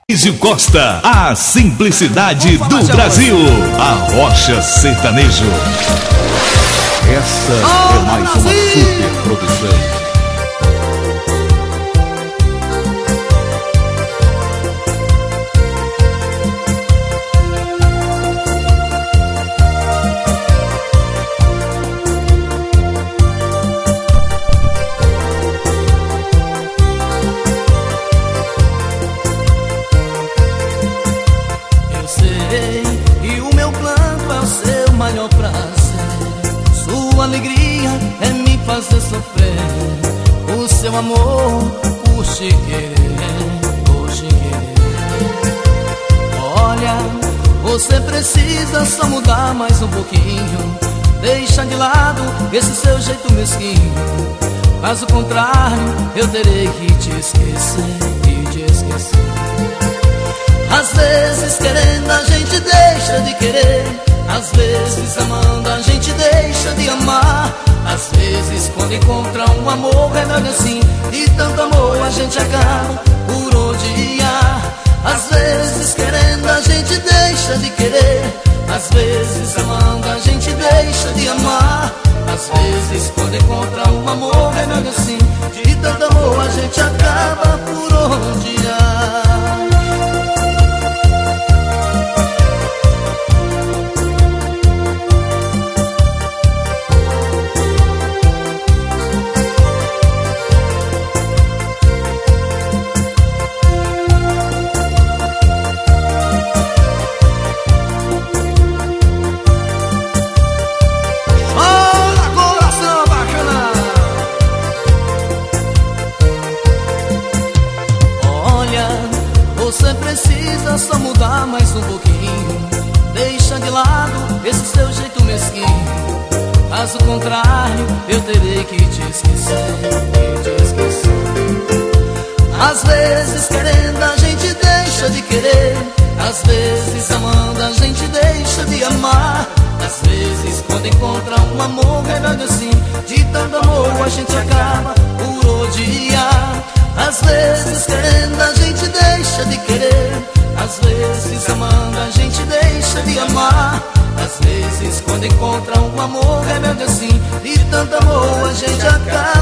Luizio Costa, a simplicidade do Brasil, a Rocha Sertanejo. Essa é mais uma super produção. E o meu planto é o seu maior prazer. Sua alegria é me fazer sofrer. O seu amor por te querer, por te querer. Olha, você precisa só mudar mais um pouquinho. Deixa de lado esse seu jeito mesquinho. Caso contrário, eu terei que te esquecer, que te esquecer. Às vezes querendo a gente deixa de querer. Às vezes amando a gente deixa de amar. Às vezes quando encontra um amor é melhor assim. E tanto amor a gente acaba por odiar. Às vezes querendo a gente deixa de querer. Às vezes amando a gente deixa de amar. Às vezes quando encontra um amor é melhor assim. De tanto amor a gente acaba por odiar. Você precisa só mudar mais um pouquinho. Deixa de lado esse seu jeito mesquinho. Caso contrário, eu terei que te esquecer, que te esquecer. Às vezes querendo a gente deixa de querer. Às vezes amando a gente deixa de amar. Às vezes quando encontra um amor é melhor assim. De tanto amor a gente acaba por odiar. Às vezes querendo a gente deixa de querer. Às vezes amando a gente deixa de amar. Às vezes quando encontra um amor é melhor assim. De tanto amor a gente acaba